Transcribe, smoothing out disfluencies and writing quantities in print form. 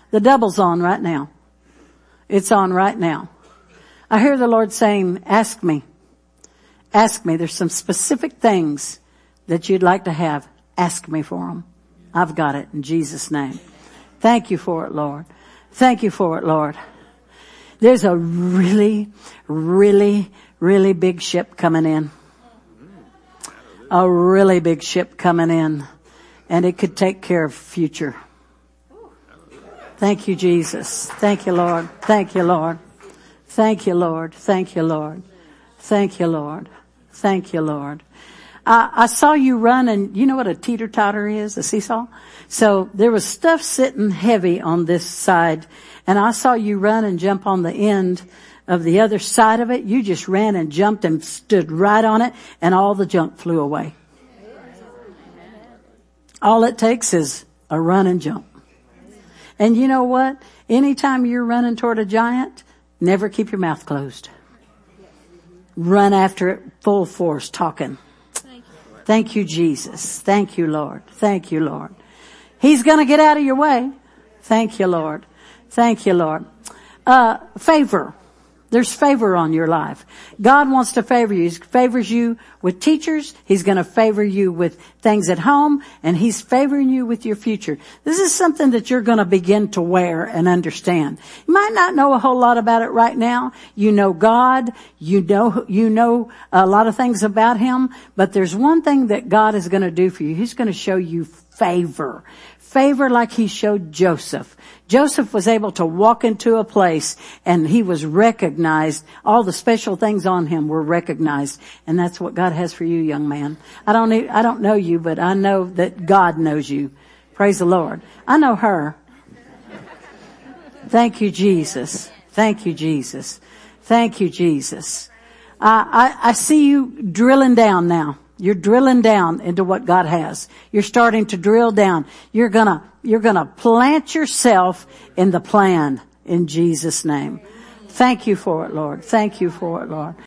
The double's on right now. It's on right now. I hear the Lord saying, ask me. Ask me. There's some specific things that you'd like to have. Ask me for them. I've got it in Jesus' name. Thank you for it, Lord. Thank you for it, Lord. There's a really, really, really big ship coming in. A really big ship coming in. And it could take care of future. Thank you, Jesus. Thank you, Lord. Thank you, Lord. Thank you, Lord. Thank you, Lord. Thank you, Lord. Thank you, Lord. I saw you run, and you know what a teeter-totter is, a seesaw? So there was stuff sitting heavy on this side, and I saw you run and jump on the end of the other side of it. You just ran and jumped and stood right on it, and all the junk flew away. All it takes is a run and jump. And you know what? Anytime you're running toward a giant, never keep your mouth closed. Run after it full force, talking. Thank you, Jesus. Thank you, Lord. Thank you, Lord. He's going to get out of your way. Thank you, Lord. Thank you, Lord. Favor. There's favor on your life. God wants to favor you. He favors you with teachers. He's going to favor you with things at home, and He's favoring you with your future. This is something that you're going to begin to wear and understand. You might not know a whole lot about it right now. You know God. You know a lot of things about Him, but there's one thing that God is going to do for you. He's going to show you favor. Favor like He showed Joseph. Joseph was able to walk into a place and he was recognized. All the special things on him were recognized. And that's what God has for you, young man. I don't know you, but I know that God knows you. Praise the Lord. I know her. Thank you, Jesus. Thank you, Jesus. Thank you, Jesus. I see you drilling down now. You're drilling down into what God has. You're starting to drill down. You're gonna plant yourself in the plan in Jesus' name. Thank you for it, Lord. Thank you for it, Lord.